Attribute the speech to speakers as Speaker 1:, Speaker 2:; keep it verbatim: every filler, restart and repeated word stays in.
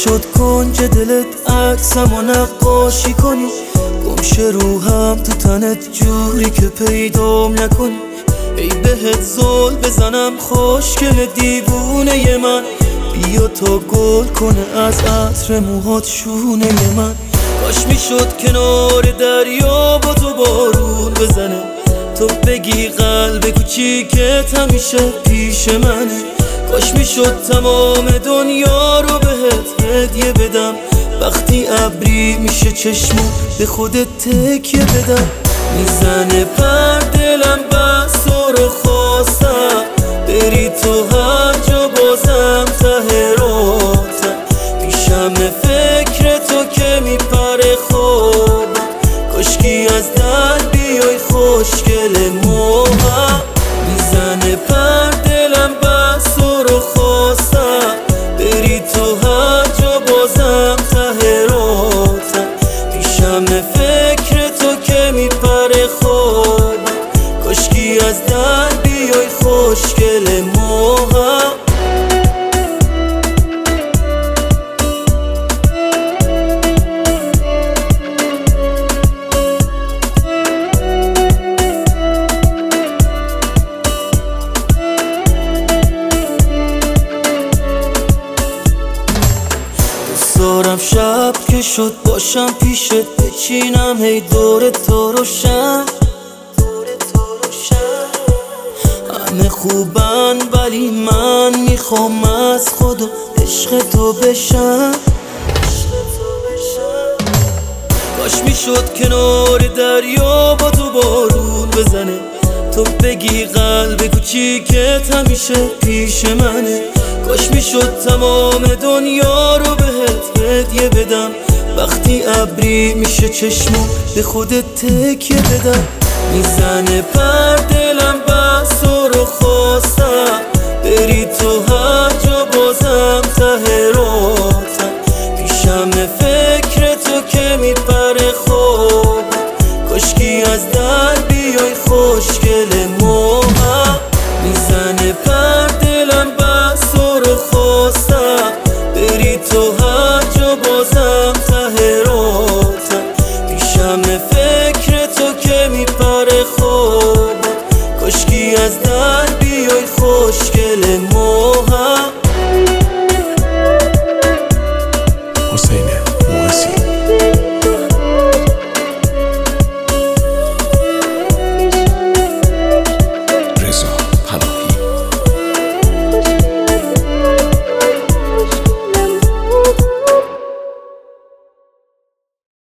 Speaker 1: میشد کنج دلت عکسمو نقاشی کنی، گمشه روحم تو تنت جوری که پیدام نکنی. ای بهت زل بزنم خوشگل دیوونه من، بیا تا گل کنه از عطر موهات شونه من. کاش میشد کنار دریا با تو بارون بزنه، تو بگی قلب کوچیکت همیشه پیش منه. کاش میشد تمام دنیا رو بهت هدیه بدم، وقتی ابری میشه چشمو به خودت تکیه بدم. میزنه پر دلم بس رو خواستم، بری تو هر جا بازم ته راتم. پیشم فکر تو که میپره خوابم، کاشکی از در بیای خوشگل موهم. میزنه پر دلم بس رو خواستم، بری تو هر جا بازم ته راتم. پیشم فکر تو که میپره خوابم، کاشکی از در بیای خوشگل موهم. دارم شب که شد باشم پیشت، بچینم هی دور تو روشن. همه خوبن ولی من میخوام از خود و عشق تو بشم. کاش میشد کنار دریا با تو بارون بزنه، تو بگی قلب کوچیکت همیشه پیش منه. کاش میشد تمام دنیا رو بهت هدیه بدم، وقتی ابری میشه چشمو به خودت تکیه بدم. میزنه پر دلم بس رو خواستم، بری تو هر جا بازم ته راتم. پیشم فکر تو که میپره خوابم، کاشکی از در بیای خوشگل موهم. میزنه پر دلم بس رو خواستم، بری تو هر جا بازم ته راتم. پیشم فکر تو که میپره خوابم، کاشکی از در بیای خوشگل موهم.
Speaker 2: حسینه